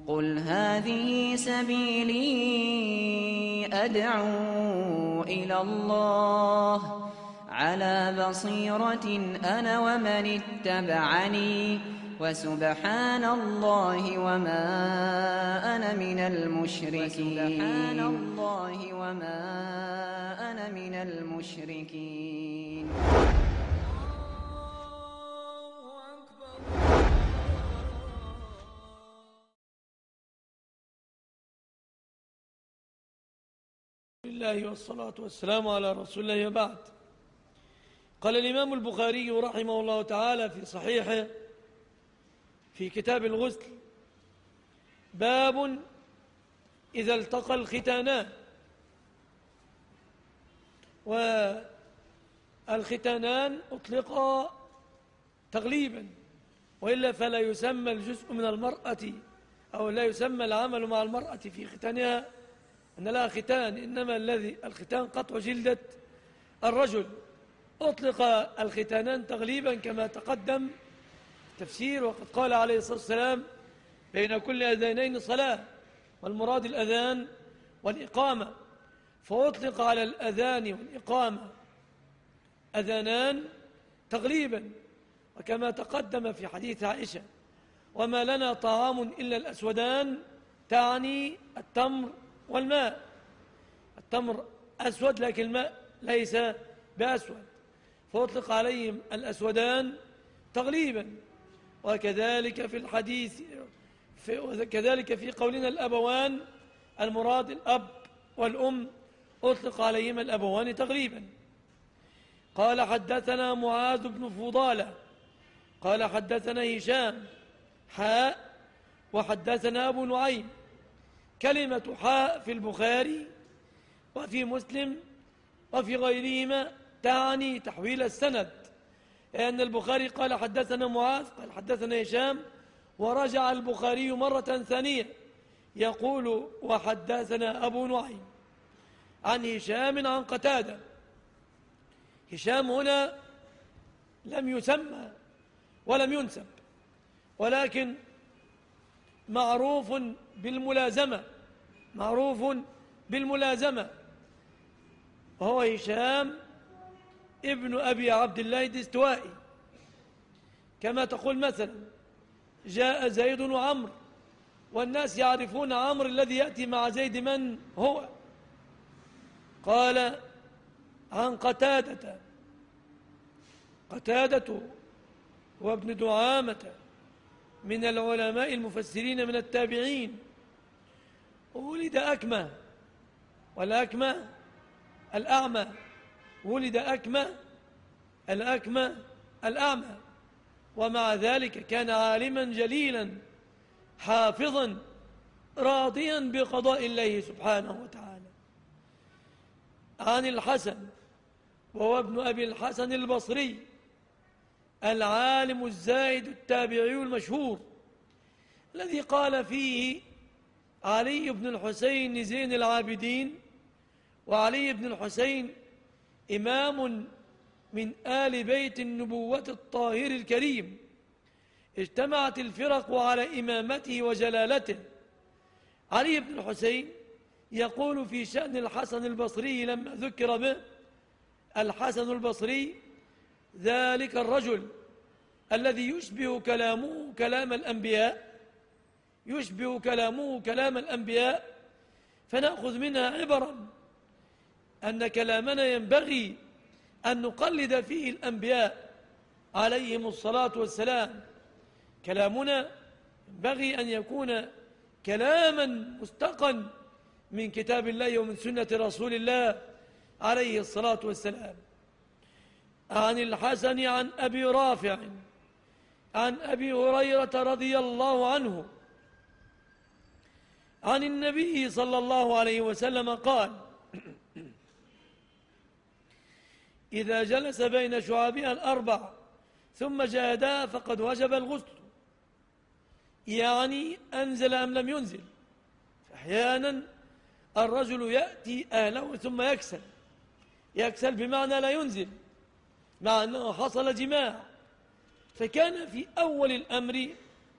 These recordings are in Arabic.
قل هذه سبيلي أدعو إلى الله على بصيرة أنا ومن اتبعني وسبحان الله وما أنا من المشركين. الله والصلاة والسلام على رسول الله وبعد. قال الإمام البخاري رحمه الله تعالى في صحيحه في كتاب الغسل: باب إذا التقى الختانان. والختانان أطلقا تغليبا، وإلا فلا يسمى الجزء من المرأة أو لا يسمى العمل مع المرأة في ختانها أن لها ختان، إنما الختان قطع جلدة الرجل. أطلق الختانان تغليبا كما تقدم التفسير، وقد قال عليه الصلاة والسلام: بين كل أذانين صلاة، والمراد الأذان والإقامة، فأطلق على الأذان والإقامة أذانان تغليبا، وكما تقدم في حديث عائشة: وما لنا طعام إلا الأسودان، تعني التمر والماء. التمر أسود لكن الماء ليس بأسود، فأطلق عليهم الأسودان تغليبا. وكذلك في الحديث كذلك في قولنا الأبوان، المراد الأب والأم، أطلق عليهما الأبوان تغليبا. قال: حدثنا معاذ بن فضالة قال حدثنا هشام وحدثنا أبو نعيم. كلمة حاء في البخاري وفي مسلم وفي غيرهما تعني تحويل السند، لأن البخاري قال حدثنا معاذ قال حدثنا هشام، ورجع البخاري مرة ثانية يقول: وحدثنا أبو نعيم عن هشام عن قتادة. هشام هنا لم يسمى ولم ينسب، ولكن معروف بالملازمة، وهو هشام ابن أبي عبد الله الدستوائي. كما تقول مثلا: جاء زيد وعمر، والناس يعرفون عمرو الذي يأتي مع زيد من هو. قال عن قتادة وابن دعامة من العلماء المفسرين من التابعين، ولد أكمة، والأكمة الأعمى، ولد الأكمة الأعمى، ومع ذلك كان عالما جليلا حافظا راضيا بقضاء الله سبحانه وتعالى. عن الحسن وهو ابن أبي الحسن البصري العالم الزاهد التابعي المشهور، الذي قال فيه علي بن الحسين زين العابدين: وعلي بن الحسين إمام من آل بيت النبوة الطاهر الكريم، اجتمعت الفرق على إمامته وجلالته. علي بن الحسين يقول في شأن الحسن البصري لما ذكر به: الحسن البصري ذلك الرجل الذي يشبه كلامه كلام الأنبياء، فنأخذ منها عبرا أن كلامنا ينبغي أن نقلد فيه الأنبياء عليهم الصلاة والسلام. كلامنا ينبغي أن يكون كلاما مستقا من كتاب الله ومن سنة رسول الله عليه الصلاة والسلام. عن الحسن عن أبي رافع عن أبي هريرة رضي الله عنه عن النبي صلى الله عليه وسلم قال: إذا جلس بين شعابها الأربع ثم جاهدها فقد وجب الغسل، يعني أنزل أم لم ينزل. فأحيانا الرجل يأتي أهله ثم يكسل بمعنى لا ينزل، مع أنه حصل جماع. فكان في أول الأمر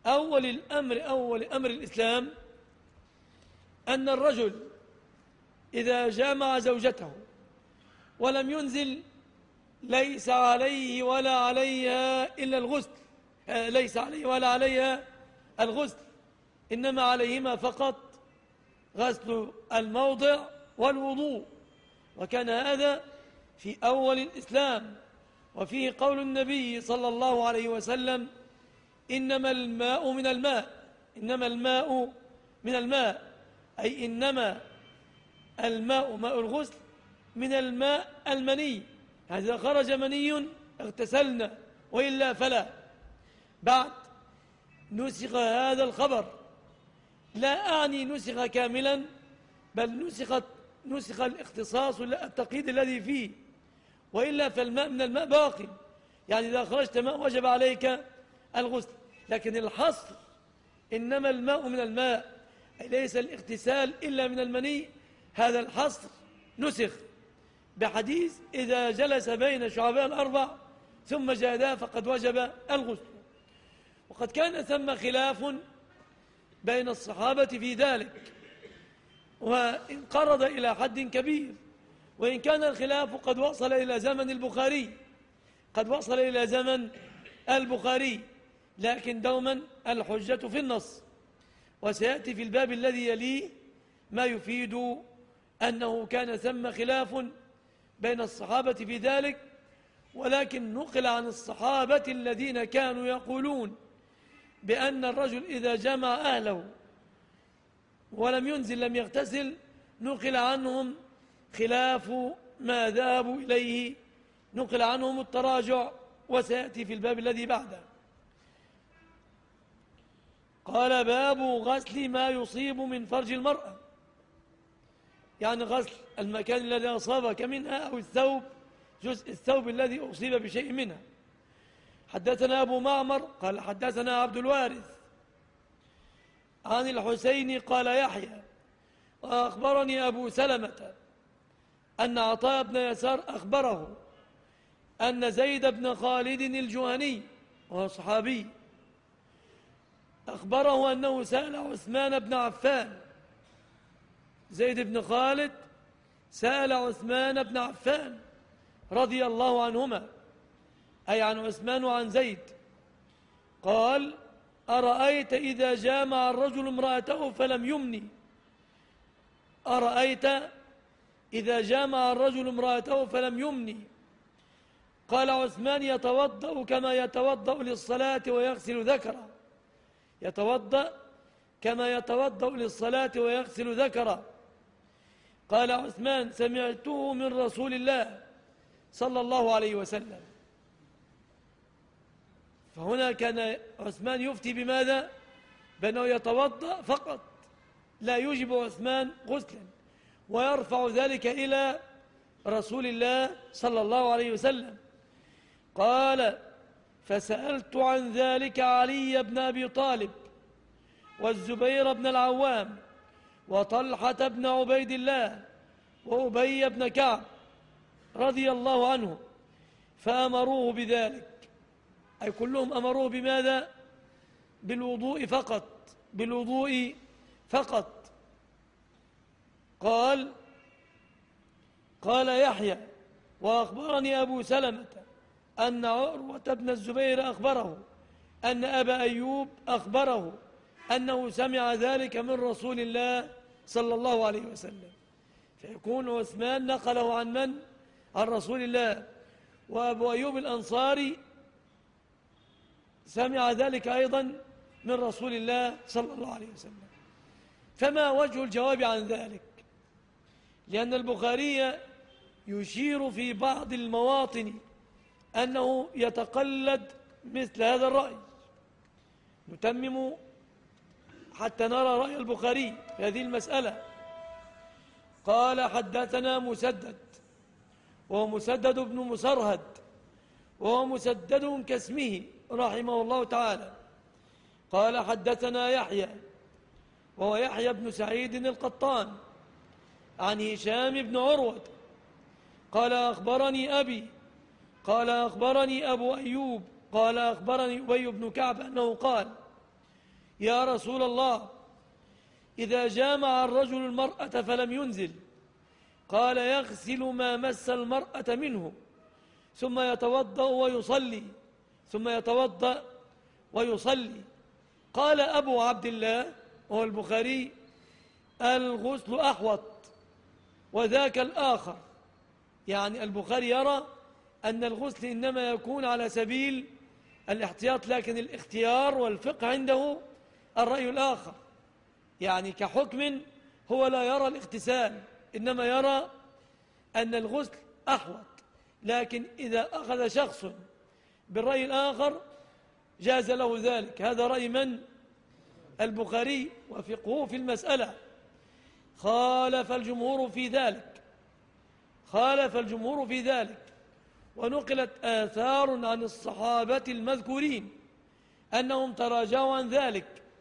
أول أمر الإسلام أن الرجل إذا جامع زوجته ولم ينزل ليس عليه ولا عليها إلا الغسل، ليس عليه ولا عليها الغسل، إنما عليهما فقط غسل الموضع والوضوء. وكان هذا في أول الإسلام، وفيه قول النبي صلى الله عليه وسلم: إنما الماء من الماء، إنما الماء من الماء، أي إنما الماء ماء الغسل من الماء المني، إذا خرج مني اغتسلنا وإلا فلا. بعد نسخ هذا الخبر، لا أعني نسخ كاملا، بل نسخ الاختصاص التقييد الذي فيه، وإلا فالماء من الماء باقي، يعني إذا خرجت ماء وجب عليك الغسل. لكن الحصر إنما الماء من الماء، أي ليس الاغتسال إلا من المني، هذا الحصر نسخ بحديث: إذا جلس بين شعبان الأربع ثم جادا فقد وجب الغسل. وقد كان ثم خلاف بين الصحابة في ذلك، وانقرض إلى حد كبير، وإن كان الخلاف قد وصل إلى زمن البخاري، قد وصل إلى زمن البخاري، لكن دوما الحجة في النص. وسيأتي في الباب الذي يليه ما يفيد أنه كان ثم خلاف بين الصحابة في ذلك، ولكن نقل عن الصحابة الذين كانوا يقولون بأن الرجل إذا جمع أهله ولم ينزل لم يغتسل، نقل عنهم خلاف ما ذهبوا إليه، نقل عنهم التراجع، وسيأتي في الباب الذي بعده. قال: باب غسل ما يصيب من فرج المرأة، يعني غسل المكان الذي أصابك منها، أو الثوب، جزء الثوب الذي أصيب بشيء منها. حدثنا أبو معمر قال حدثنا عبد الوارث عن الحسين قال يحيى: وأخبرني أبو سلمة أن عطاء بن يسار أخبره أن زيد بن خالد الجهني، وهو صحابي، أخبره أنه سأل عثمان بن عفان. زيد بن خالد سأل عثمان بن عفان رضي الله عنهما، أي عن عثمان وعن زيد، قال: أرأيت إذا جامع الرجل امرأته فلم يمني، أرأيت إذا جامع الرجل امرأته فلم يمني. قال عثمان: يتوضأ كما يتوضأ للصلاة ويغسل ذكره، يتوضأ كما يتوضأ للصلاة ويغسل ذكره. قال عثمان: سمعته من رسول الله صلى الله عليه وسلم. فهنا كان عثمان يفتي بماذا؟ بأنه يتوضأ فقط، لا يوجب عثمان غسلا، ويرفع ذلك إلى رسول الله صلى الله عليه وسلم. قال: فسألت عن ذلك علي بن أبي طالب والزبير بن العوام وطلحة بن عبيد الله وأبي بن كعب رضي الله عنه، فأمروه بذلك، أي كلهم أمروه بماذا؟ بالوضوء فقط، بالوضوء فقط. قال يحيى: وأخبرني أبو سلمة أن عروة بن الزبير أخبره أن أبا أيوب أخبره أنه سمع ذلك من رسول الله صلى الله عليه وسلم. فيكون عثمان نقله عن من؟ عن رسول الله. وأبو أيوب الأنصاري سمع ذلك أيضا من رسول الله صلى الله عليه وسلم. فما وجه الجواب عن ذلك؟ لأن البخاري يشير في بعض المواطن أنه يتقلد مثل هذا الرأي. نتمم حتى نرى رأي البخاري في هذه المسألة. قال: حدثنا مسدد، وهو مسدد بن مسرهد، وهو مسدد كاسمه رحمه الله تعالى. قال: حدثنا يحيى، وهو يحيى بن سعيد القطان، عن هشام بن عروة قال: أخبرني أبي، قال: أخبرني أبو أيوب، قال: أخبرني أبي بن كعب أنه قال: يا رسول الله إذا جامع الرجل المرأة فلم ينزل، قال يغسل ما مس المرأة منه ثم يتوضأ ويصلي، ثم يتوضأ ويصلي. قال أبو عبد الله وهو البخاري: الغسل أحوط وذاك الآخر. يعني البخاري يرى أن الغسل إنما يكون على سبيل الاحتياط، لكن الاختيار والفقه عنده الرأي الآخر. يعني كحكم هو لا يرى الاغتسال، إنما يرى أن الغسل أحوط، لكن إذا أخذ شخص بالرأي الآخر جاز له ذلك. هذا رأي من؟ البخاري، وفقهه في المسألة. خالف الجمهور في ذلك، خالف الجمهور في ذلك، ونقلت آثار عن الصحابة المذكورين أنهم تراجعوا عن ذلك.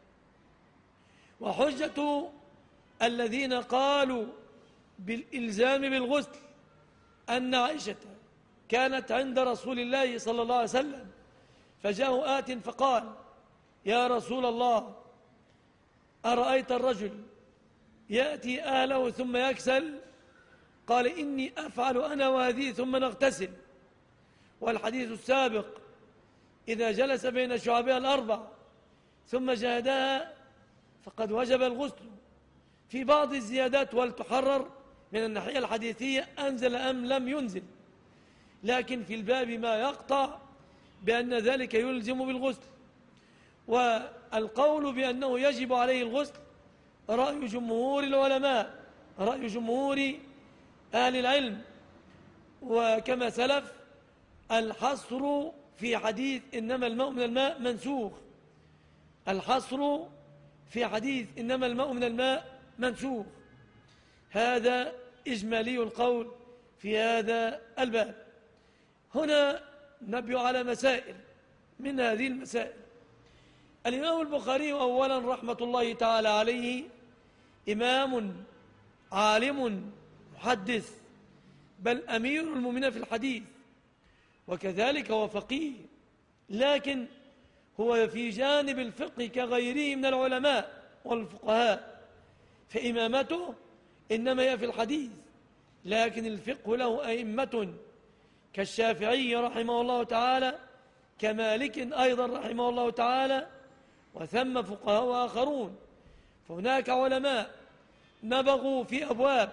وحجة الذين قالوا بالإلزام بالغسل أن عائشة كانت عند رسول الله صلى الله عليه وسلم، فجاءه آت فقال: يا رسول الله، أرأيت الرجل يأتي أهله ثم يكسل؟ قال: إني أفعل أنا وهذه ثم نغتسل. والحديث السابق: إذا جلس بين شعبها الأربع ثم جاهدها فقد وجب الغسل. في بعض الزيادات ولتحرر من الناحية الحديثية أنزل أم لم ينزل، لكن في الباب ما يقطع بأن ذلك يلزم بالغسل. والقول بأنه يجب عليه الغسل رأي جمهور العلماء، رأي جمهور أهل العلم. وكما سلف الحصر في حديث إنما الماء من الماء منسوخ، الحصر في حديث إنما الماء من الماء منسوخ. هذا إجمالي القول في هذا الباب. هنا نبي على مسائل من هذه المسائل. الإمام البخاري أولا رحمة الله تعالى عليه إمام عالم محدث، بل أمير المؤمنين في الحديث، وكذلك هو فقيه، لكن هو في جانب الفقه كغيره من العلماء والفقهاء، فإمامته إنما هي في الحديث، لكن الفقه له أئمة كالشافعي رحمه الله تعالى، كمالك أيضا رحمه الله تعالى، وثم فقهاء آخرون. فهناك علماء نبغوا في أبواب،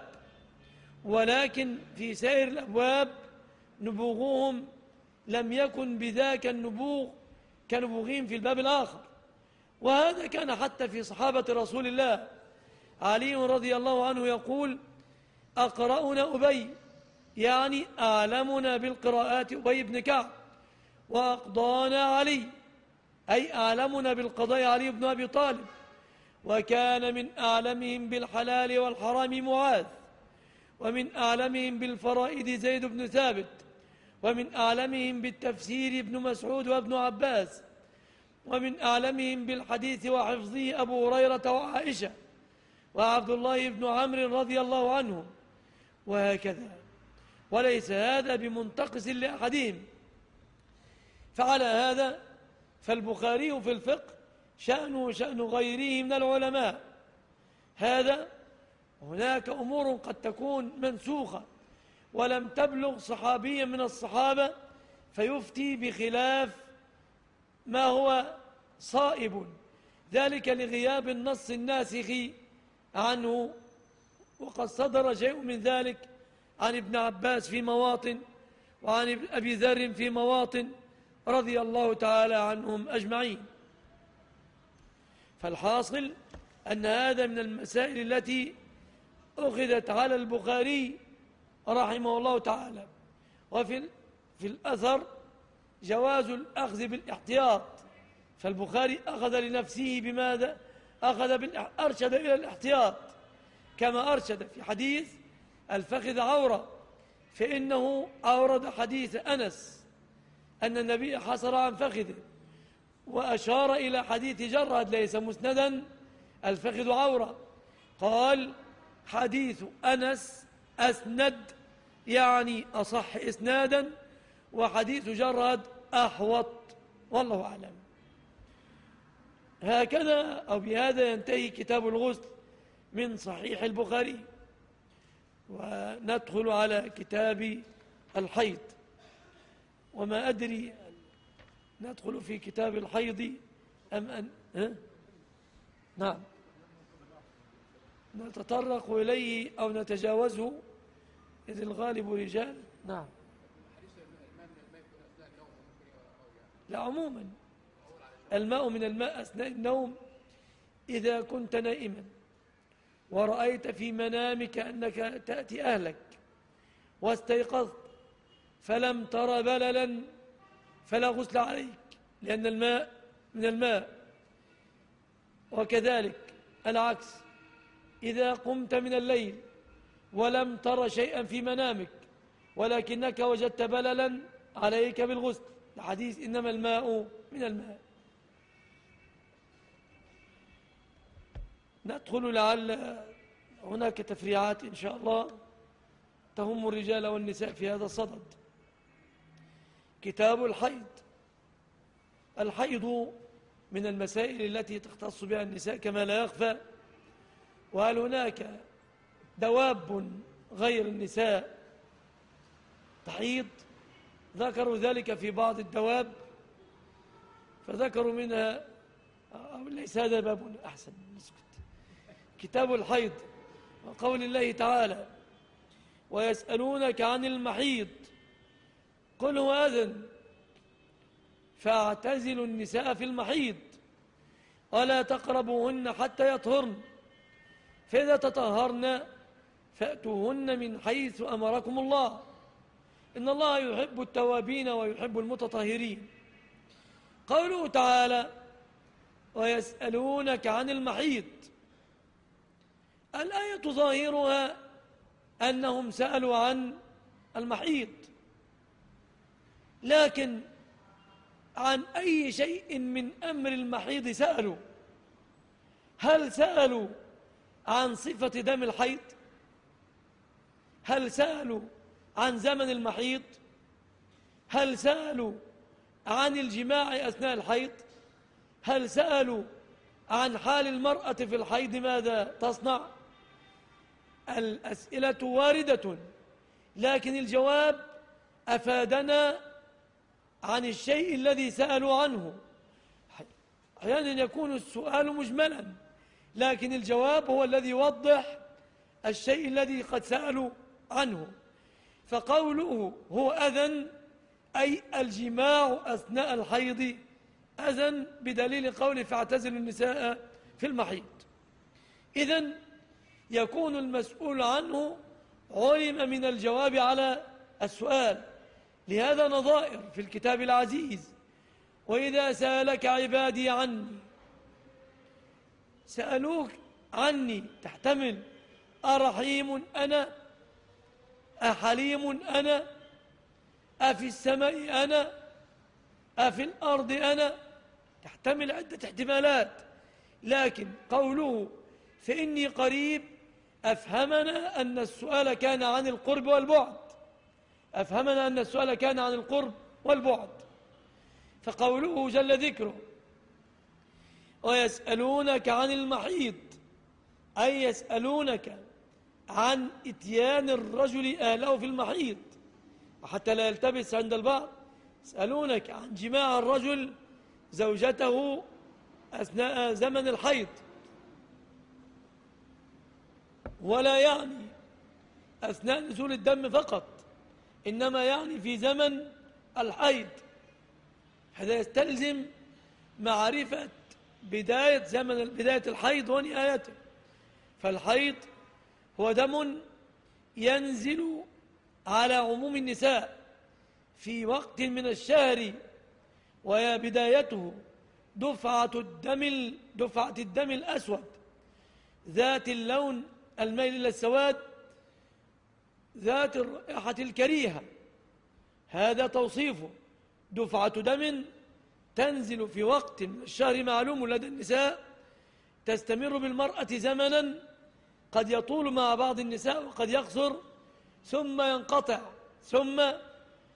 ولكن في سائر الأبواب نبوغهم لم يكن بذاك النبوغ كنبوغهم في الباب الآخر. وهذا كان حتى في صحابة رسول الله. علي رضي الله عنه يقول: أقرأنا أبي، يعني أعلمنا بالقراءات أبي بن كعب، وأقضانا علي، أي أعلمنا بالقضاء علي بن أبي طالب، وكان من أعلمهم بالحلال والحرام معاذ، ومن أعلمهم بالفرائض زيد بن ثابت، ومن أعلمهم بالتفسير ابن مسعود وابن عباس، ومن أعلمهم بالحديث وحفظه أبو هريرة وعائشة وعبد الله بن عمرو رضي الله عنهم، وهكذا. وليس هذا بمنتقص لأحدهم. فعلى هذا فالبخاري في الفقه شأنه شأن غيره من العلماء. هذا هناك أمور قد تكون منسوخة ولم تبلغ صحابيا من الصحابة فيفتي بخلاف ما هو صائب، ذلك لغياب النص الناسخ عنه. وقد صدر شيء من ذلك عن ابن عباس في مواطن، وعن أبي ذر في مواطن، رضي الله تعالى عنهم أجمعين. فالحاصل أن هذا من المسائل التي أخذت على البخاري رحمه الله تعالى. وفي الأثر جواز الأخذ بالاحتياط، فالبخاري أخذ لنفسه بماذا؟ أرشد إلى الاحتياط، كما أرشد في حديث الفخذ عورة، فإنه أورد حديث أنس أن النبي حصر عن فخذه، وأشار إلى حديث جرد ليس مسندا: الفخذ عورة. قال: حديث أنس أسند، يعني أصح إسنادا، وحديث جرد أحوط، والله أعلم. هكذا أو بهذا ينتهي كتاب الغسل من صحيح البخاري، وندخل على كتاب الحيض. وما أدري ندخل في كتاب الحيض أم أن نعم نتطرق إليه أو نتجاوزه إذ الغالب رجال. نعم لا، عموما الماء من الماء أثناء النوم إذا كنت نائما ورأيت في منامك أنك تأتي أهلك واستيقظت فلم تر بللا فلا غسل عليك، لأن الماء من الماء. وكذلك العكس، إذا قمت من الليل ولم تر شيئا في منامك ولكنك وجدت بللا عليك بالغسل، الحديث إنما الماء من الماء. ندخل لعل هناك تفريعات إن شاء الله تهم الرجال والنساء في هذا الصدد. كتاب الحيض. الحيض من المسائل التي تختص بها النساء كما لا يخفى. وهل هناك دواب غير النساء تحيض؟ ذكروا ذلك في بعض الدواب، فذكروا منها أو ليس هذا باب أحسن نسكت. كتاب الحيض وقول الله تعالى: ويسألونك عن المحيض قل هو أذن فاعتزلوا النساء في المحيض ولا تقربوهن حتى يطهرن فإذا تطهرن فأتوهن من حيث أمركم الله إن الله يحب التوابين ويحب المتطهرين. قوله تعالى: ويسألونك عن المحيض، الآية ظاهرها أنهم سألوا عن المحيض، لكن عن أي شيء من أمر المحيض سألوا؟ هل سألوا عن صفة دم الحيض؟ هل سألوا عن زمن المحيض؟ هل سألوا عن الجماع أثناء الحيض؟ هل سألوا عن حال المرأة في الحيض ماذا تصنع؟ الأسئلة واردة، لكن الجواب أفادنا عن الشيء الذي سألوا عنه. أحيانا يكون السؤال مجملا، لكن الجواب هو الذي يوضح الشيء الذي قد سألوا عنه. فقوله هو أذن أي الجماع أثناء الحيض أذن، بدليل قوله فاعتزلوا النساء في المحيض. إذن يكون المسؤول عنه علم من الجواب على السؤال. لهذا نظائر في الكتاب العزيز: وإذا سألك عبادي عني، سألوك عني تحتمل أرحيم أنا، أحليم أنا، أفي السماء أنا، أفي الأرض أنا، تحتمل عدة احتمالات. لكن قوله فإني قريب أفهمنا أن السؤال كان عن القرب والبعد، أفهمنا أن السؤال كان عن القرب والبعد. فقوله جل ذكره ويسألونك عن المحيض أي يسألونك عن إتيان الرجل أهله في المحيض، وحتى لا يلتبس عند البعض يسألونك عن جماع الرجل زوجته أثناء زمن الحيض، ولا يعني أثناء نزول الدم فقط، إنما يعني في زمن الحيض. هذا يستلزم معرفة بداية الحيض ونهايته. فالحيض هو دم ينزل على عموم النساء في وقت من الشهر، وهي بدايته دفعة الدم الأسود ذات اللون الميل إلى السواد ذات الرائحة الكريهة. هذا توصيفه: دفعة دم تنزل في وقت من الشهر معلوم لدى النساء، تستمر بالمرأة زمنا قد يطول مع بعض النساء وقد يقصر ثم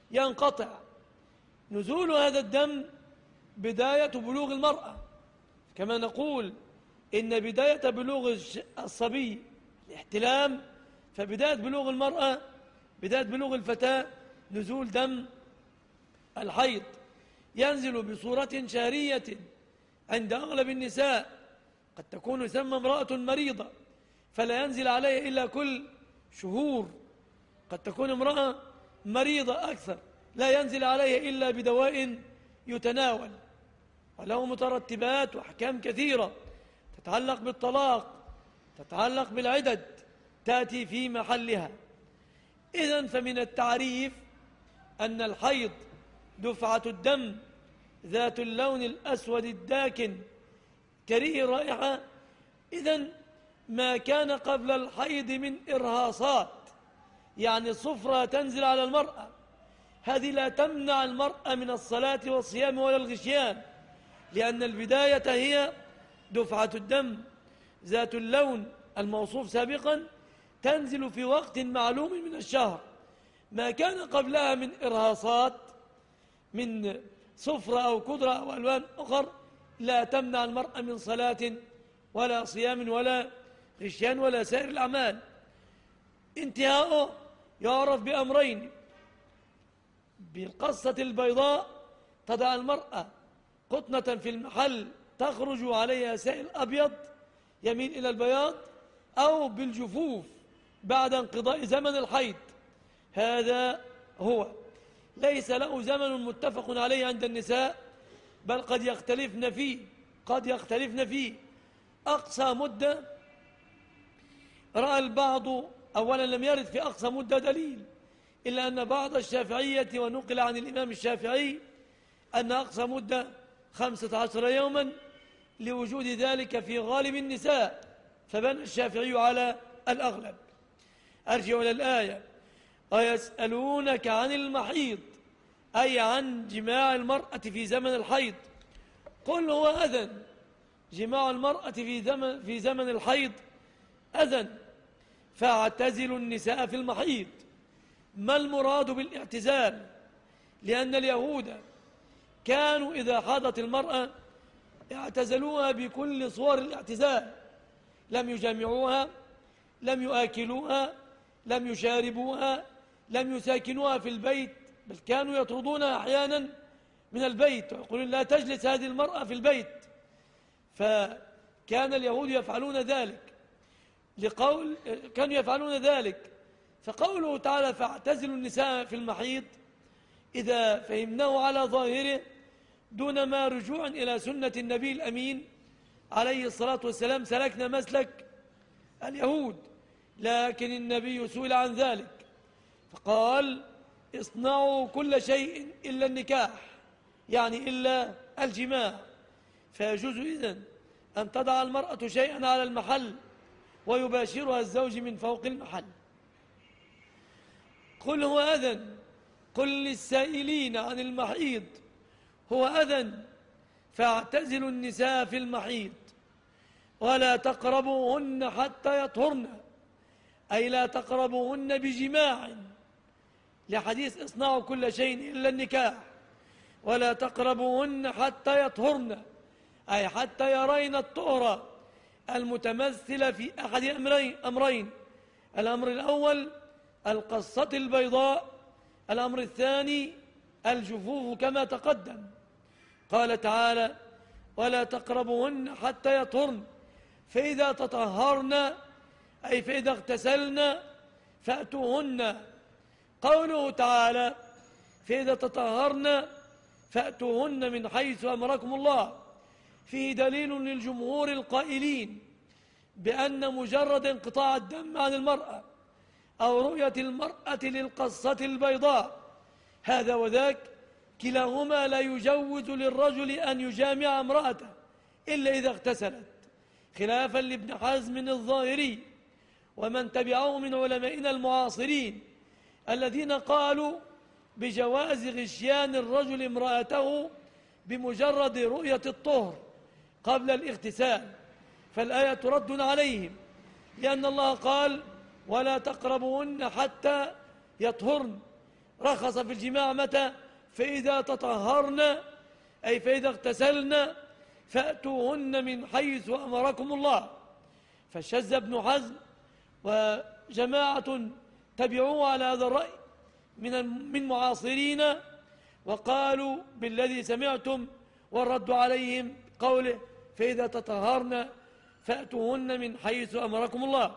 ينقطع. نزول هذا الدم بداية بلوغ المرأة، كما نقول إن بداية بلوغ الصبي الاحتلام، فبداية بلوغ المرأة، بداية بلوغ الفتاة نزول دم الحيض، ينزل بصورة شهرية عند أغلب النساء، قد تكون يسمى امرأة مريضة فلا ينزل عليها إلا كل شهور، قد تكون امرأة مريضة أكثر لا ينزل عليها إلا بدواء يتناول، وله مترتبات وأحكام كثيرة تتعلق بالطلاق، تتعلق بالعدد، تأتي في محلها. إذن فمن التعريف أن الحيض دفعة الدم ذات اللون الأسود الداكن كريه الرائحة. إذن ما كان قبل الحيض من إرهاصات، يعني صفرة تنزل على المرأة، هذه لا تمنع المرأة من الصلاة والصيام ولا الغشيان، لأن البداية هي دفعة الدم ذات اللون الموصوف سابقا، تنزل في وقت معلوم من الشهر. ما كان قبلها من إرهاصات من صفرة أو كدرة أو ألوان أخر لا تمنع المرأة من صلاة ولا صيام ولا غشيان ولا سائر الأعمال. انتهاؤه يعرف بأمرين: بالقصة البيضاء تضع المرأة قطنة في المحل تخرج عليها سائل أبيض يميل إلى البياض، أو بالجفوف بعد انقضاء زمن الحيض. هذا هو، ليس له زمن متفق عليه عند النساء، بل قد يختلفن فيه. أقصى مدة رأى البعض، أولا لم يرد في أقصى مدة دليل، إلا أن بعض الشافعية ونقل عن الإمام الشافعي أن أقصى مدة 15 يوما لوجود ذلك في غالب النساء، فبنى الشافعي على الأغلب. أرجع إلى الآية: ويسألونك عن المحيض، أي عن جماع المرأة في زمن الحيض، قل هو أذن. جماع المرأة في زمن الحيض أذن، فاعتزلوا النساء في المحيض. ما المراد بالاعتزال؟ لأن اليهود كانوا إذا حاضت المرأة اعتزلوها بكل صور الاعتزال، لم يجامعوها، لم يآكلوها، لم يشاربوها، لم يساكنوها في البيت، بل كانوا يطردونها أحيانا من البيت ويقولون لا تجلس هذه المرأة في البيت. فكان اليهود يفعلون ذلك، كانوا يفعلون ذلك. فقوله تعالى فاعتزلوا النساء في المحيض، إذا فهمناه على ظاهره دون ما رجوع إلى سنة النبي الأمين عليه الصلاة والسلام سلكنا مسلك اليهود، لكن النبي سئل عن ذلك فقال اصنعوا كل شيء إلا النكاح، يعني إلا الجماع. فيجوز إذن أن تضع المرأة شيئا على المحل ويباشرها الزوج من فوق المحل. قل هو أذن، قل للسائلين عن المحيض هو أذن فاعتزلوا النساء في المحيض ولا تقربوهن حتى يطهرن، أي لا تقربوهن بجماع، لحديث اصنعوا كل شيء إلا النكاح. ولا تقربوهن حتى يطهرن، أي حتى يرين الطهر المتمثل في أحد أمرين: الأمر الأول القصة البيضاء، الأمر الثاني الجفوف كما تقدم. قال تعالى ولا تقربوهن حتى يطهرن، فإذا تطهرن أي فإذا اغتسلن فأتوهن. قوله تعالى فإذا تطهرن فأتوهن من حيث أمركم الله، فيه دليل للجمهور القائلين بأن مجرد انقطاع الدم عن المرأة أو رؤية المرأة للقصة البيضاء هذا وذاك كلاهما لا يجوز للرجل أن يجامع امرأته إلا إذا اغتسلت، خلافا لابن حزم الظاهري ومن تبعه من علمائنا المعاصرين الذين قالوا بجواز غشيان الرجل امرأته بمجرد رؤية الطهر قبل الاغتسال. فالآية رد عليهم، لأن الله قال ولا تقربوهن حتى يطهرن، رخص في الجماع متى؟ فإذا تطهرن، أي فإذا اغتسلن فأتوهن من حيث أمركم الله. فشذ ابن حزم وجماعة تبعوه على هذا الرأي من معاصرين، وقالوا بالذي سمعتم، والرد عليهم قوله فإذا تطهرن فأتوهن من حيث أمركم الله.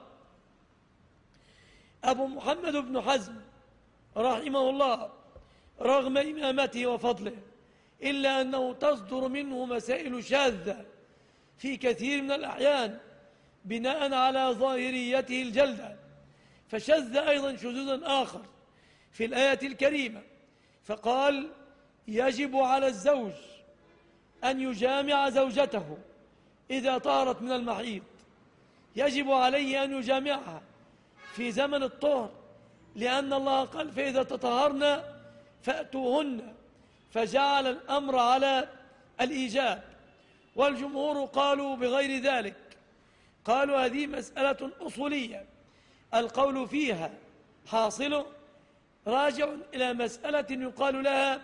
أبو محمد بن حزم رحمه الله رغم إمامته وفضله إلا أنه تصدر منه مسائل شاذة في كثير من الأحيان بناء على ظاهريته الجلدة. فشذ أيضا شذوذا آخر في الآية الكريمة، فقال يجب على الزوج أن يجامع زوجته إذا طهرت من المحيض، يجب عليه أن يجامعها في زمن الطهر، لأن الله قال فإذا تطهرن فأتوهن، فجعل الأمر على الإيجاب. والجمهور قالوا بغير ذلك، قالوا هذه مسألة أصولية القول فيها حاصل راجع إلى مسألة يقال لها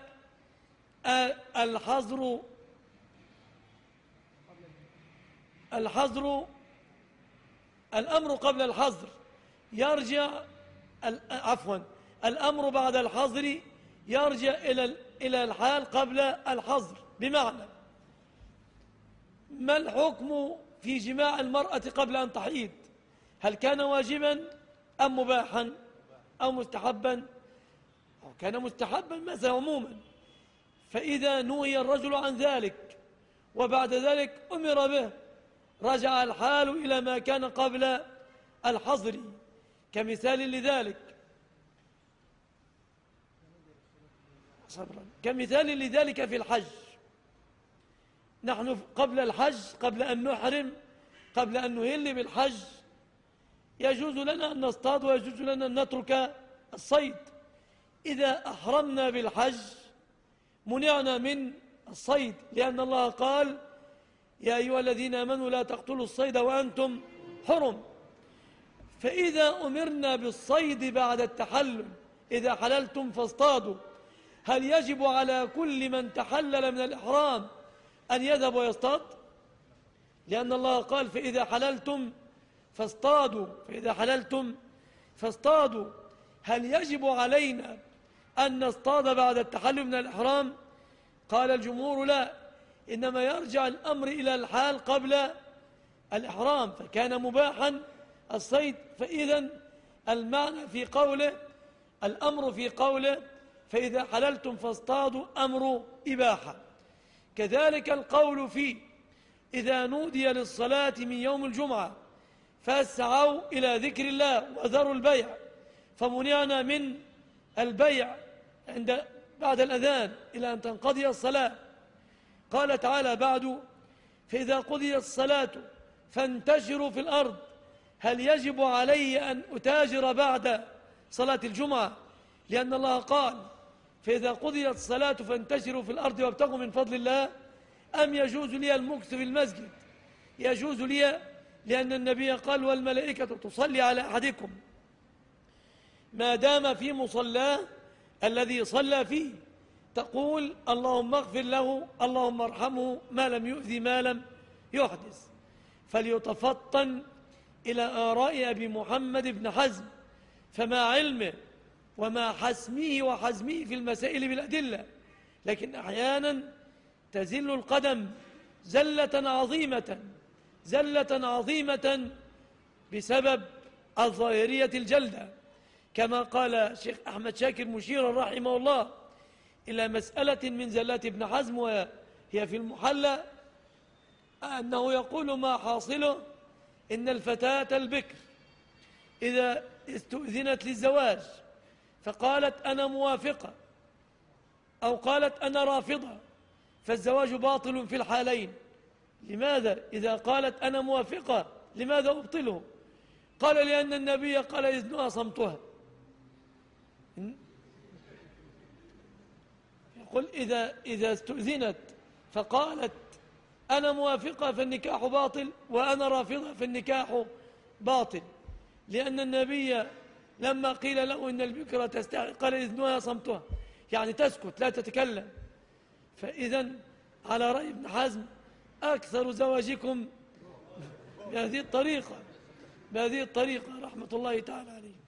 الحظر الأمر قبل الحظر يرجع الأمر بعد الحظر يرجع إلى الحال قبل الحظر. بمعنى ما الحكم في جماع المرأة قبل أن تحيض؟ هل كان واجبا أم مباحا أو مستحبا؟ أو كان مستحبا مثلا عموما، فإذا نهي الرجل عن ذلك وبعد ذلك أمر به رجع الحال إلى ما كان قبل الحظر. كمثال لذلك في الحج، نحن قبل الحج قبل أن نحرم قبل أن نهل بالحج يجوز لنا أن نصطاد ويجوز لنا أن نترك الصيد. إذا أحرمنا بالحج منعنا من الصيد، لأن الله قال يا أيها الذين آمنوا لا تقتلوا الصيد وأنتم حرم. فإذا أمرنا بالصيد بعد التحلل إذا حللتم فاصطادوا، هل يجب على كل من تحلل من الإحرام أن يذهب ويصطاد؟ لأن الله قال فإذا حللتم فاصطادوا. هل يجب علينا أن نصطاد بعد التحلل من الإحرام؟ قال الجمهور لا، إنما يرجع الأمر إلى الحال قبل الإحرام، فكان مباحا الصيد. فإذا المعنى في قوله الأمر في قوله فإذا حللتم فاصطادوا أمر إباحة. كذلك القول فيه إذا نودي للصلاة من يوم الجمعة فاسعوا إلى ذكر الله وذروا البيع، فمنعنا من البيع بعد الأذان إلى أن تنقضي الصلاة. قال تعالى بعد فإذا قضيت الصلاة فانتشروا في الأرض، هل يجب علي أن أتاجر بعد صلاة الجمعة؟ لأن الله قال فإذا قضيت الصلاة فانتشروا في الأرض وابتغوا من فضل الله، أم يجوز لي المكث في المسجد؟ يجوز لي، لأن النبي قال والملائكة تصلي على أحدكم ما دام في مصلاه الذي صلى فيه، تقول اللهم اغفر له اللهم ارحمه ما لم يؤذي ما لم يحدث. فليتفطن إلى آراء أبي محمد بن حزم، فما علمه وما حسمه وحزمه في المسائل بالأدلة، لكن أحيانا تزل القدم زلة عظيمة بسبب الظاهرية الجلدة، كما قال الشيخ أحمد شاكر مشيرا رحمه الله إلى مسألة من زلات ابن حزم وهي في المحلى، أنه يقول ما حاصله إن الفتاة البكر إذا استؤذنت للزواج فقالت أنا موافقة أو قالت أنا رافضة فالزواج باطل في الحالين. لماذا؟ إذا قالت أنا موافقة لماذا أبطله؟ قال لأن النبي قال إذنها صمتها. يقول إذا استؤذنت فقالت أنا موافقة فالنكاح باطل وأنا رافضة فالنكاح باطل، لأن النبي لما قيل له إن البكرة تستحي قال إذنها صمتها، يعني تسكت لا تتكلم. فإذا على رأي ابن حزم أكثر زواجكم بهذه الطريقة رحمة الله تعالى عليه.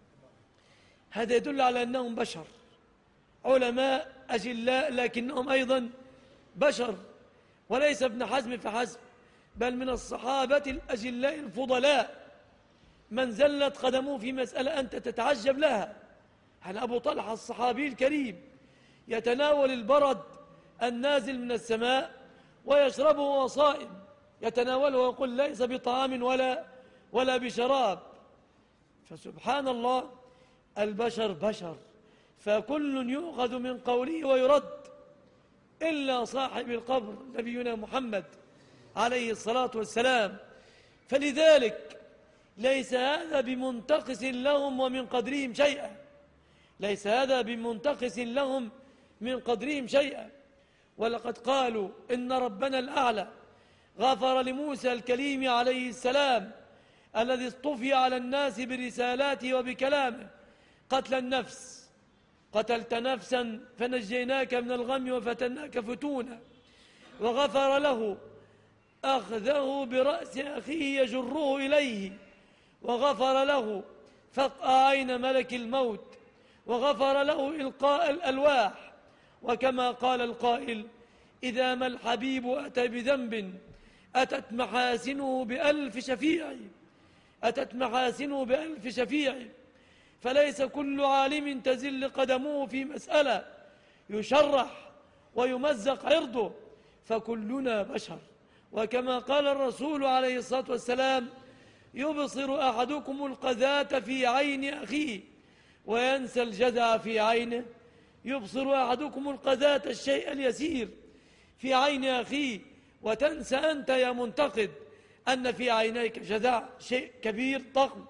هذا يدل على أنهم بشر، علماء أجلاء، لكنهم أيضا بشر، وليس ابن حزم فحسب، بل من الصحابة الأجلاء الفضلاء من زلت قدمه في مسألة أنت تتعجب لها. عن أبو طلحة الصحابي الكريم يتناول البرد النازل من السماء ويشربه وهو صائم، يتناوله ويقول ليس بطعام ولا بشراب. فسبحان الله، البشر بشر، فكل يؤخذ من قوله ويرد إلا صاحب القبر نبينا محمد عليه الصلاة والسلام. فلذلك ليس هذا بمنتقص لهم ومن قدرهم شيئا، ليس هذا بمنتقص لهم من قدرهم شيئا. ولقد قالوا إن ربنا الأعلى غفر لموسى الكليم عليه السلام الذي اصطفي على الناس برسالاته وبكلامه قتل النفس، قتلت نفسا فنجيناك من الغم وفتناك فتونا، وغفر له أخذه برأس أخيه يجره إليه، وغفر له فقع عين ملك الموت، وغفر له إلقاء الألواح. وكما قال القائل: إذا ما الحبيب أتى بذنب أتت محاسنه بألف شفيع، أتت محاسنه بألف شفيع. فليس كل عالم تزل قدمه في مسألة يشرح ويمزق عرضه، فكلنا بشر. وكما قال الرسول عليه الصلاة والسلام: يبصر أحدكم القذاة في عين أخيه وينسى الجدع في عينه. يبصر أحدكم القذاة الشيء اليسير في عين أخيه وتنسى أنت يا منتقد أن في عينيك جدع شيء كبير ضخم.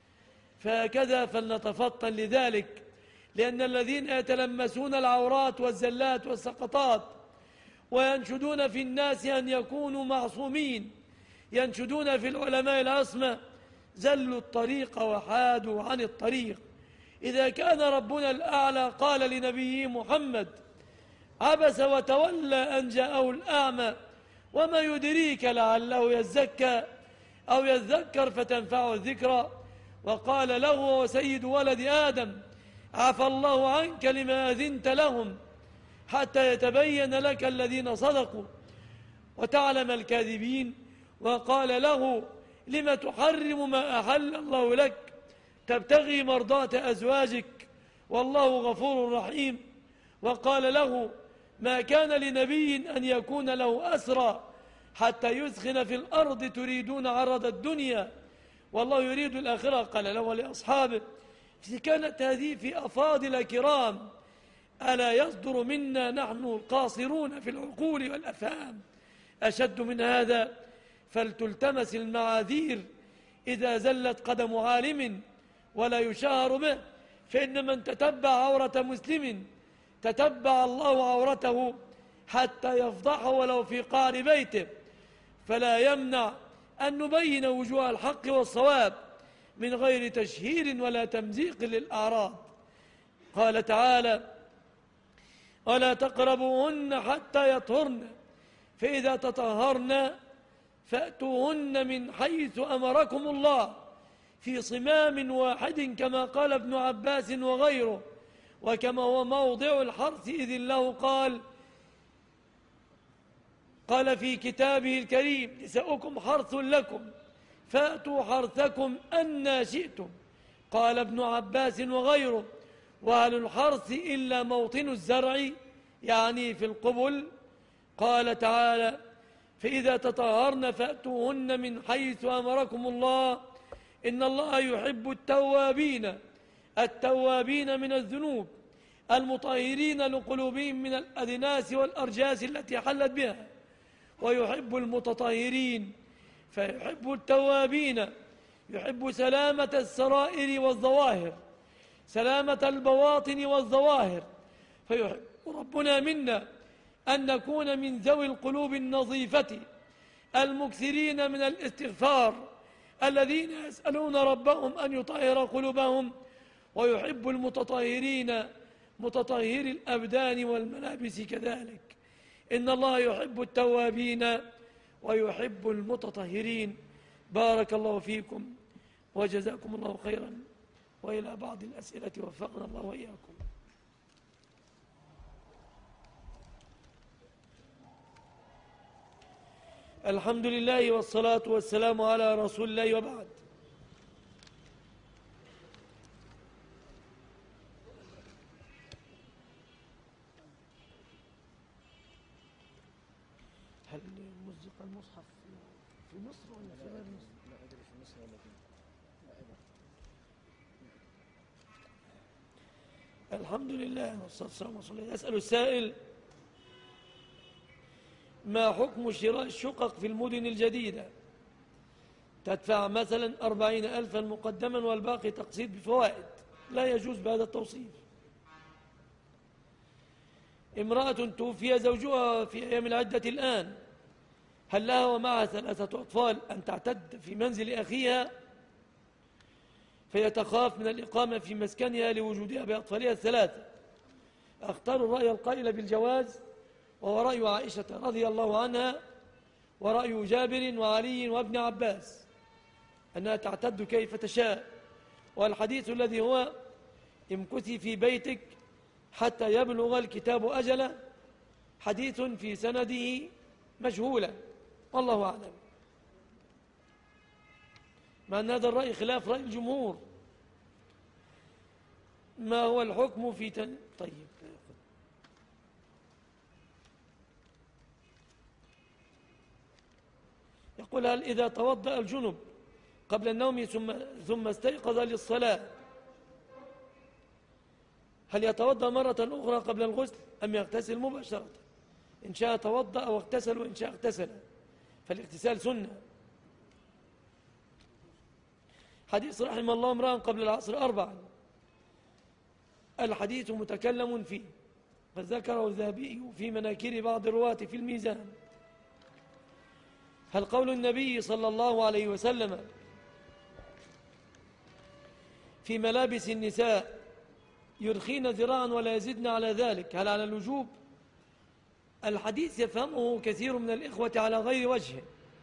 فهكذا فلنتفطن لذلك، لأن الذين يتلمسون العورات والزلات والسقطات وينشدون في الناس أن يكونوا معصومين، ينشدون في العلماء العصمة، زلوا الطريق وحادوا عن الطريق. إذا كان ربنا الأعلى قال لنبيه محمد: عبس وتولى أن جاءه الأعمى وما يدريك لعله يزكى أو يذكر فتنفعه الذكرى، وقال له وسيد ولد آدم: عفى الله عنك لما أذنت لهم حتى يتبين لك الذين صدقوا وتعلم الكاذبين، وقال له: لم تحرم ما أحل الله لك تبتغي مرضاة أزواجك والله غفور رحيم، وقال له: ما كان لنبي أن يكون له أسرى حتى يسخن في الأرض تريدون عرض الدنيا والله يريد الآخرة. قال له ولأصحابه: كانت هذه في أفاضل كرام، ألا يصدر منا نحن القاصرون في العقول والأفهام أشد من هذا؟ فلتلتمس المعاذير إذا زلت قدم عالم ولا يشهر به، فإن من تتبع عورة مسلم تتبع الله عورته حتى يفضحه ولو في قعر بيته. فلا يمنع أن نبين وجوه الحق والصواب من غير تشهير ولا تمزيق للأعراض. قال تعالى: ولا تقربوهن حتى يطهرن فإذا تطهرن فأتوهن من حيث أمركم الله في صمام واحد، كما قال ابن عباس وغيره، وكما هو موضع الحرث، إذ الله قال في كتابه الكريم: نساؤكم حرث لكم فأتوا حرثكم أنى شئتم. قال ابن عباس وغيره: وهل الحرث إلا موطن الزرع، يعني في القبل؟ قال تعالى: فإذا تطهرن فأتوهن من حيث أمركم الله إن الله يحب التوابين من الذنوب المطهرين لقلوبهم من الأدناس والأرجاس التي حلت بها، ويحب المتطهرين. فيحب التوابين، يحب سلامة السرائر والظواهر، سلامة البواطن والظواهر. فيحب ربنا منا أن نكون من ذوي القلوب النظيفة المكثرين من الاستغفار، الذين يسألون ربهم أن يطهر قلوبهم. ويحب المتطهرين، متطهر الأبدان والملابس كذلك. إن الله يحب التوابين ويحب المتطهرين. بارك الله فيكم وجزاكم الله خيرا. وإلى بعض الأسئلة وفقنا الله وإياكم. الحمد لله والصلاة والسلام على رسول الله وبعد. هل مزق المصحف في مصر ولا في غير مصر؟ لا أدري في مصر ولا في الحمد لله والصلاة والسلام على رسول الله. يسأل السائل: ما حكم شراء الشقق في المدن الجديدة؟ تدفع مثلا 40,000 مقدما والباقي تقسيط بفوائد. لا يجوز بهذا التوصيف. امرأة توفي زوجها في أيام العدة الآن، هل لها ومعها 3 أطفال أن تعتد في منزل أخيها فيتخاف من الإقامة في مسكنها لوجودها بأطفالها 3؟ أختار الرأي القائل بالجواز، وهو رأي عائشة رضي الله عنها ورأي جابر وعلي وابن عباس أنها تعتد كيف تشاء. والحديث الذي هو امكثي في بيتك حتى يبلغ الكتاب أجله حديث في سنده مجهولا، والله أعلم. مع أن هذا الرأي خلاف رأي الجمهور. ما هو الحكم في طيب، يقول: هل إذا توضأ الجنب قبل النوم ثم استيقظ للصلاة هل يتوضأ مرة أخرى قبل الغسل أم يغتسل مباشرة؟ إن شاء توضأ واغتسل وإن شاء اغتسل، فالاغتسال سنة. حديث رحم الله امرأ قبل العصر 4، الحديث متكلم فيه، فذكره الذهبي في مناكير بعض الرواة في الميزان. هل قول النبي صلى الله عليه وسلم في ملابس النساء يرخين ذراعا ولا يزدن على ذلك هل على الوجوب؟ الحديث يفهمه كثير من الإخوة على غير وجه،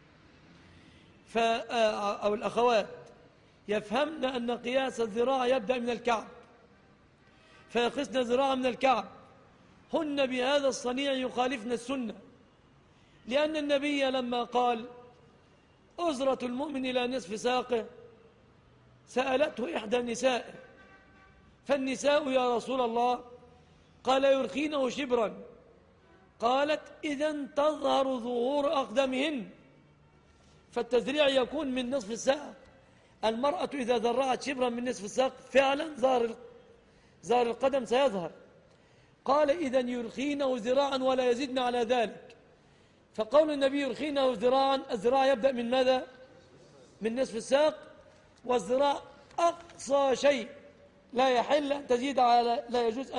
أو الأخوات يفهمن أن قياس الذراع يبدأ من الكعب، فيقسن ذراعا من الكعب. هن بهذا الصنيع يخالفن السنة، لأن النبي لما قال أزرة المؤمن إلى نصف ساقه سألته إحدى النساء: فالنساء يا رسول الله؟ قال: يرخينه شبرا. قالت: إذن تظهر ظهور أقدامهن، فالتذريع يكون من نصف الساق. المرأة إذا ذرعت شبرا من نصف الساق فعلا ظهر القدم سيظهر. قال: إذن يرخينه ذراعا ولا يزدن على ذلك. فقول النبي يرخينه ذراعا، الذراع يبدأ من ماذا؟ من نصف الساق، والذراع أقصى شيء لا يحل أن تزيد على، لا يجوز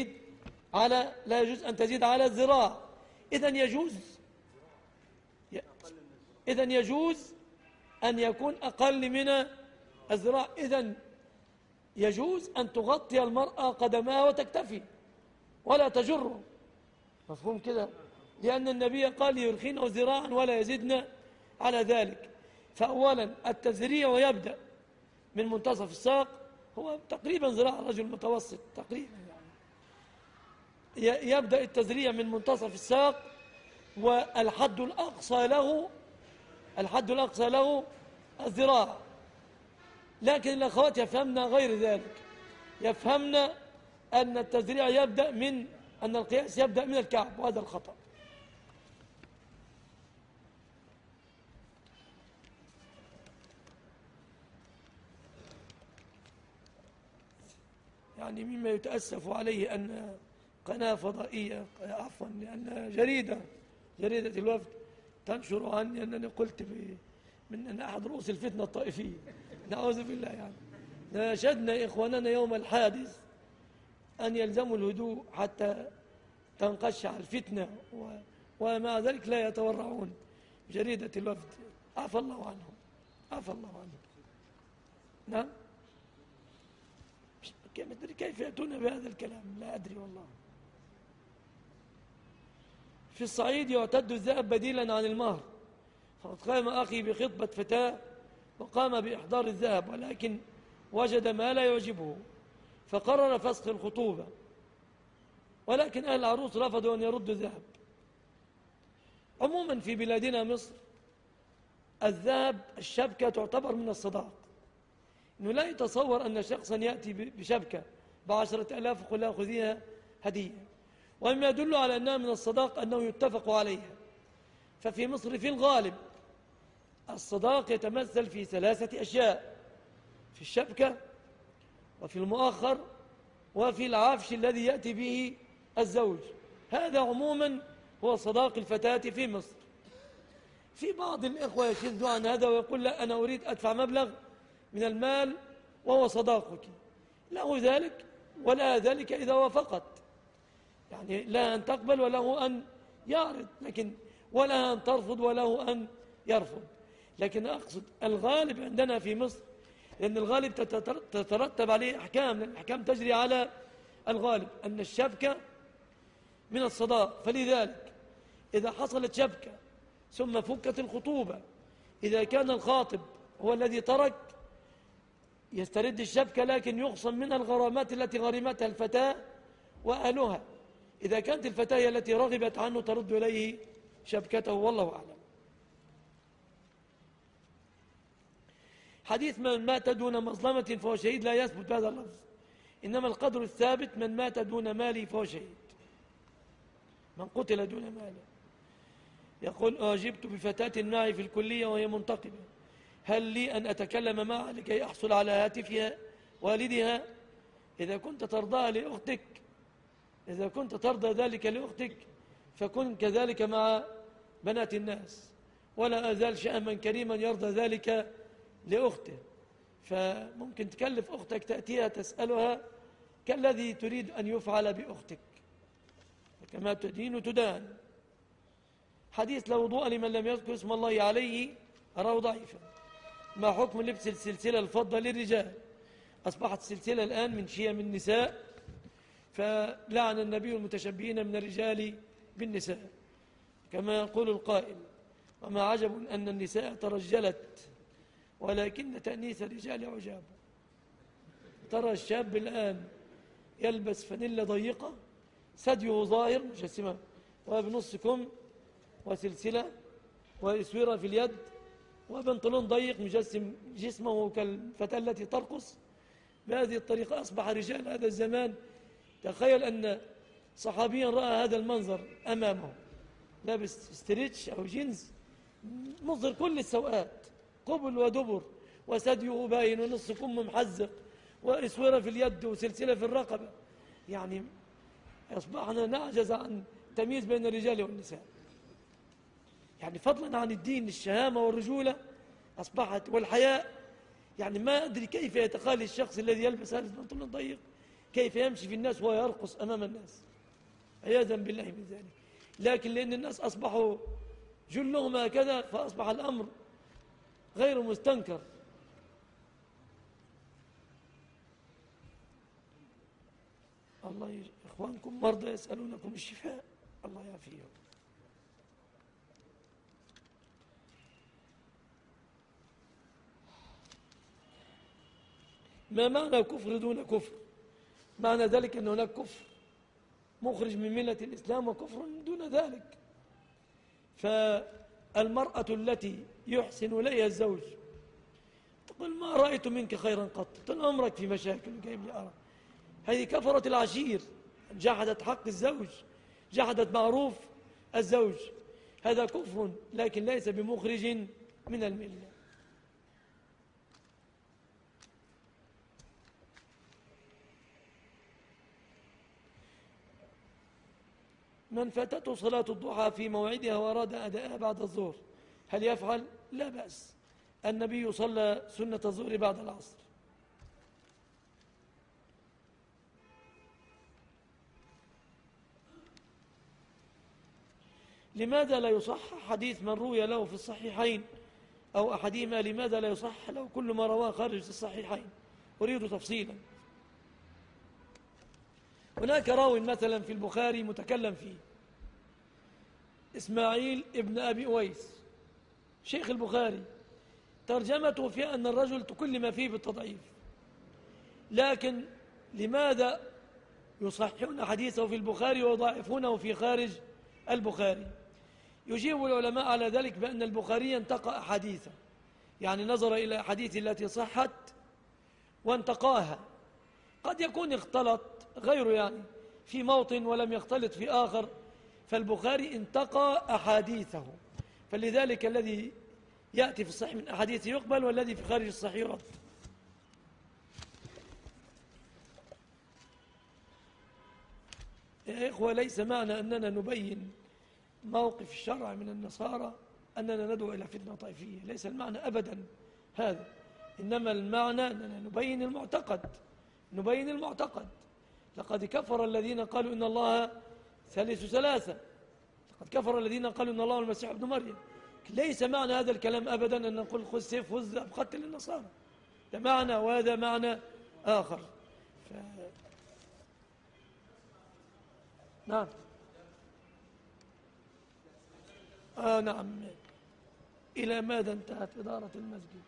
أن تزيد على الذراع. إذن يجوز أن يكون أقل من الذراع. إذن يجوز أن تغطي المرأة قدمها وتكتفي ولا تجره. مفهوم كده؟ لأن النبي قال: يرخينه ذراعا ولا يزدن على ذلك. فأولا التذريع يبدأ من منتصف الساق، هو تقريبا ذراع الرجل المتوسط تقريبا، يعني يبدأ التذريع من منتصف الساق، والحد الأقصى له الذراع. لكن الأخوات يفهمن غير ذلك، يفهمن أن التذريع أن القياس يبدأ من الكعب، وهذا الخطأ. يعني مما يتأسف عليه أن قناة فضائية، عفوا، لأن جريدة الوفد تنشر عني أنني قلت من أن أحد رؤوس الفتنة الطائفية، نعوذ بالله. يعني ناشدنا إخواننا يوم الحادث أن يلزموا الهدوء حتى تنقشع الفتنة، ومع ذلك لا يتورعون. جريدة الوفد عفى الله عنهم. نعم، كيف يأتون بهذا الكلام؟ لا أدري والله. في الصعيد يعتد الذهب بديلا عن المهر، فقد قام أخي بخطبة فتاة وقام بإحضار الذهب، ولكن وجد ما لا يعجبه فقرر فسخ الخطوبة، ولكن أهل العروس رفضوا أن يردوا الذهب. عموما في بلادنا مصر الذهب الشبكة تعتبر من الصداق، إنه لا يتصور أن شخصا يأتي بشبكة ب10,000 وقل له خذيها هدية، ومما يدل على أنها من الصداق أنه يتفق عليها. ففي مصر في الغالب الصداق يتمثل في 3 أشياء: في الشبكة، وفي المؤخر، وفي العفش الذي يأتي به الزوج. هذا عموما هو صداق الفتاة في مصر. في بعض الإخوة يشد عن هذا ويقول لا، أنا أريد أدفع مبلغ من المال وهو صداقك، له ذلك ولا ذلك إذا وافقت، يعني لا أن تقبل وله أن يعرض، لكن ولا أن ترفض وله أن يرفض. لكن أقصد الغالب عندنا في مصر، لأن الغالب تترتب عليه أحكام، لأن الأحكام تجري على الغالب، أن الشبكة من الصداق. فلذلك إذا حصلت شبكة ثم فكت الخطوبة، إذا كان الخاطب هو الذي ترك يسترد الشبكة، لكن يخصم منها الغرامات التي غرمتها الفتاة وأهلها. إذا كانت الفتاة هي التي رغبت عنه ترد إليه شبكته، والله أعلم. حديث من مات دون مظلمة فهو شهيد لا يثبت بهذا اللفظ، إنما القدر الثابت من مات دون ماله فهو شهيد، من قتل دون ماله. يقول: أعجبت بفتاة معي في الكلية وهي منتقبة، هل لي أن أتكلم معها لكي أحصل على هاتفها والدها؟ إذا كنت ترضى لأختك، إذا كنت ترضى ذلك لأختك فكن كذلك مع بنات الناس، ولا أزال شأما كريما يرضى ذلك لأخته. فممكن تكلف أختك تأتيها تسألها كالذي تريد أن يفعل بأختك، كما تدين تدان. حديث لا وضوء لمن لم يذكر اسم الله عليه أراه ضعيفا. ما حكم لبس السلسلة الفضة للرجال؟ أصبحت السلسلة الآن من شيم النساء، فلعن النبي المتشبهين من الرجال بالنساء، كما يقول القائل: وما عجب أن النساء ترجلت ولكن تأنيث الرجال عجاب. ترى الشاب الآن يلبس فانيلا ضيقة ثديه ظاهر مجسمة وبنص كم وسلسلة وإسورة في اليد وبنطلون ضيق مجسم جسمه كالفتاة التي ترقص بهذه الطريقة. أصبح رجال هذا الزمان، تخيل أن صحابيا رأى هذا المنظر أمامه لابس ستريتش أو جينز مظهر كل السوءات، قبل ودبر، وثديه باين ونص كم محزق وإسورة في اليد وسلسلة في الرقبة. يعني أصبحنا نعجز عن تمييز بين الرجال والنساء، يعني فضلا عن الدين، الشهامة والرجولة أصبحت والحياء. يعني ما أدري كيف يتخيل الشخص الذي يلبس هذا البنطلون ضيق كيف يمشي في الناس ويرقص أمام الناس، عياذا بالله من ذلك. لكن لأن الناس أصبحوا جلهم هكذا فأصبح الأمر غير مستنكر. الله إخوانكم مرضى يسألونكم الشفاء، الله يعافيهم. ما معنى كفر دون كفر؟ معنى ذلك أن هناك كفر مخرج من ملة الإسلام وكفر دون ذلك. فالمرأة التي يحسن إليها الزوج تقول: ما رأيت منك خيرا قط، طول عمرك في مشاكل وجايب لي أرى. هذه كفرت العشير، جحدت حق الزوج، جحدت معروف الزوج. هذا كفر لكن ليس بمخرج من الملة. من فاتته صلاة الضحى في موعدها وأراد أداءها بعد الظهر هل يفعل؟ لا بأس، النبي صلى سنة الظهر بعد العصر. لماذا لا يصح حديث من روي له في الصحيحين أو أحدهما؟ لماذا لا يصح له كل ما رواه خارج الصحيحين؟ أريد تفصيلا. هناك راوي مثلا في البخاري متكلم فيه، إسماعيل ابن أبي أويس، شيخ البخاري ترجمته في أن الرجل تكلم فيه بالتضعيف، لكن لماذا يصححون حديثه في البخاري ويضاعفونه في خارج البخاري؟ يجيب العلماء على ذلك بأن البخاري انتقى أحاديثه، يعني نظر إلى أحاديث التي صحت وانتقاها. قد يكون اختلط غيره يعني في موطن ولم يختلط في آخر، فالبخاري انتقى أحاديثه، فلذلك الذي يأتي في الصحيح من أحاديثه يقبل، والذي في خارج الصحيح يرد. يا إخوة، ليس معنى أننا نبين موقف الشرع من النصارى أننا ندعو إلى فتنة طائفية، ليس المعنى أبدا هذا، إنما المعنى أننا نبين المعتقد. لقد كفر الذين قالوا إن الله ثالث ثلاثة، لقد كفر الذين قالوا إن الله المسيح ابن مريم. ليس معنى هذا الكلام أبدا أن نقول خذ سيف خذ قتل النصارى، ده معنى وهذا معنى آخر. نعم. نعم. إلى ماذا انتهت إدارة المسجد؟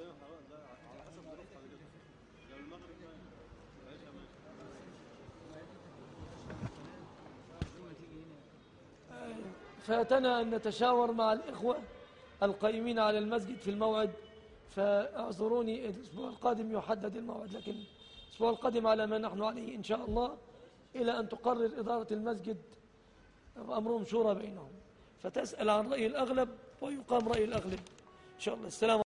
فاتنا أن نتشاور مع الإخوة القائمين على المسجد في الموعد، فاعذروني الأسبوع القادم يحدد الموعد، لكن الأسبوع القادم على ما نحن عليه إن شاء الله، إلى أن تقرر إدارة المسجد وأمرهم شورى بينهم، فتسأل عن رأي الأغلب ويقام رأي الأغلب إن شاء الله. السلام